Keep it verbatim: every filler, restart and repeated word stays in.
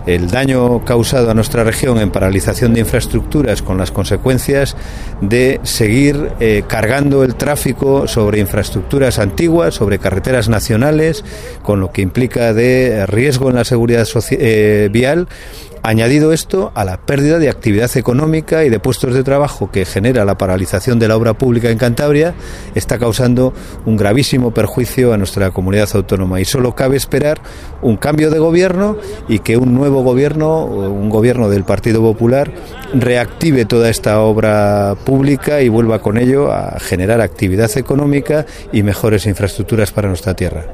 el daño causado a nuestra región en paralización de infraestructuras, con las consecuencias de seguir eh, cargando el tráfico sobre infraestructuras antiguas, sobre carreteras nacionales, con lo que implica de riesgo en la seguridad social, eh, vial. Añadido esto a la pérdida de actividad económica y de puestos de trabajo que genera la paralización de la obra pública en Cantabria, está causando un gravísimo perjuicio a nuestra comunidad autónoma, y solo cabe esperar un cambio de gobierno y que un nuevo gobierno, un gobierno del Partido Popular, reactive toda esta obra pública y vuelva con ello a generar actividad económica y mejores infraestructuras para nuestra tierra.